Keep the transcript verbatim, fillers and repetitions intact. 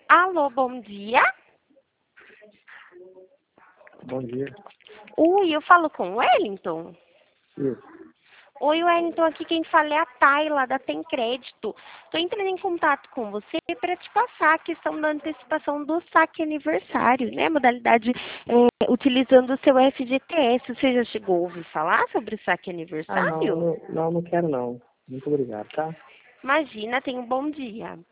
Alô, bom dia. Bom dia. Oi, eu falo com o Wellington? Isso. Oi, Wellington, aqui quem fala é a Tayla, da Tem Crédito. Estou entrando em contato com você para te passar a questão da antecipação do saque aniversário, né? Modalidade é, utilizando o seu F G T S. Você já chegou a ouvir falar sobre o saque Ah, não, aniversário? não, não, não quero não. Muito obrigado, tá? Imagina, tenha um bom dia.